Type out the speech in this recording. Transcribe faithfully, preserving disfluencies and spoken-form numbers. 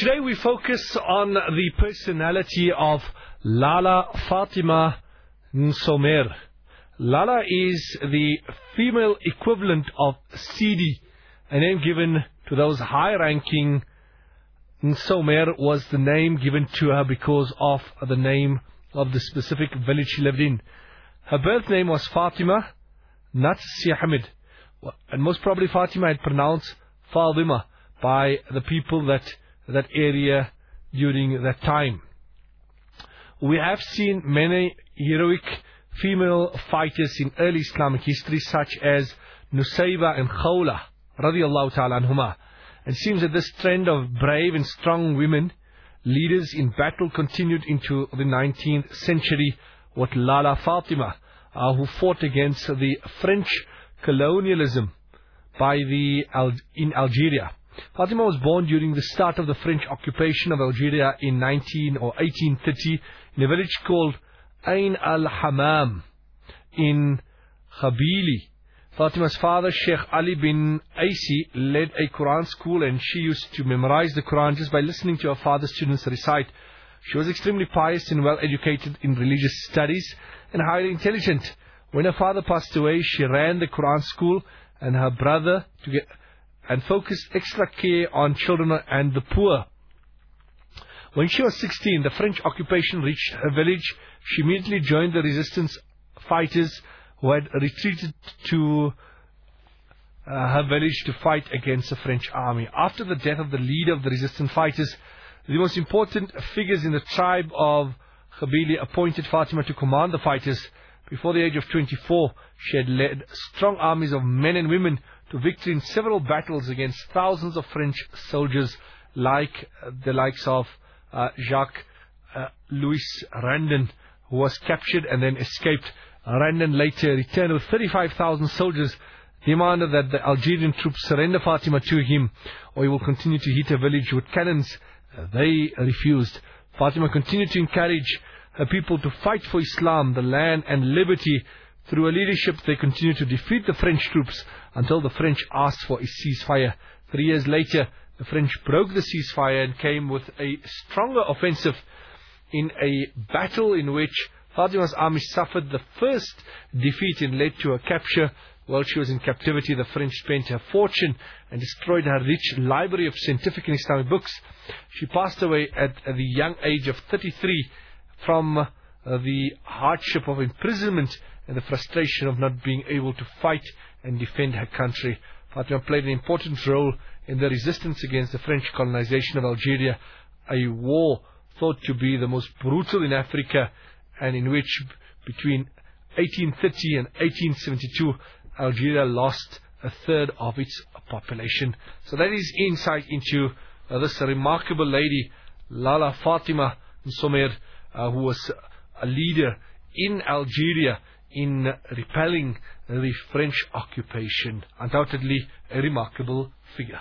today we focus on the personality of Lala Fatima Nsomer. Lala is the female equivalent of Sidi, a name given to those high-ranking. Nsomer was the name given to her because of the name of the specific village she lived in. Her birth name was Fatima, not Sihamid, and most probably Fatima had pronounced Fatima by the people that that area during that time. We have seen many heroic female fighters in early Islamic history, such as Nusayba and Khawla radiyallahu ta'ala anhuma. It seems that this trend of brave and strong women leaders in battle continued into the nineteenth century with Lala Fatima, uh, who fought against the French colonialism by the Al in Algeria. Fatima was born during the start of the French occupation of Algeria in nineteen or eighteen thirty in a village called Ain al-Hamam in Khabili. Fatima's father, Sheikh Ali bin Aisi, led a Quran school, and she used to memorize the Quran just by listening to her father's students recite. She was extremely pious and well educated in religious studies and highly intelligent. When her father passed away, she ran the Quran school and her brother to get and focused extra care on children and the poor. When she was sixteen, the French occupation reached her village. She immediately joined the resistance fighters who had retreated to uh, her village to fight against the French army. After the death of the leader of the resistance fighters, the most important figures in the tribe of Khabili appointed Fatima to command the fighters. Before the age of twenty-four, she had led strong armies of men and women to victory in several battles against thousands of French soldiers, like uh, the likes of uh, Jacques uh, Louis Randon, who was captured and then escaped. Randon later returned with thirty-five thousand soldiers, demanded that the Algerian troops surrender Fatima to him, or he will continue to hit a village with cannons. Uh, they refused. Fatima continued to encourage her people to fight for Islam, the land and liberty. Through her leadership, they continued to defeat the French troops until the French asked for a ceasefire. Three years later, the French broke the ceasefire and came with a stronger offensive in a battle in which Fatima's army suffered the first defeat and led to her capture. While she was in captivity, the French spent her fortune and destroyed her rich library of scientific and Islamic books. She passed away at the young age of thirty-three from uh, the hardship of imprisonment and the frustration of not being able to fight and defend her country. Fatima played an important role in the resistance against the French colonization of Algeria, a war thought to be the most brutal in Africa, and in which between eighteen thirty and eighteen seventy-two, Algeria lost a third of its population. So that is insight into uh, this remarkable lady, Lala Fatima Nsomer, uh, who was a leader in Algeria in repelling the French occupation. Undoubtedly a remarkable figure.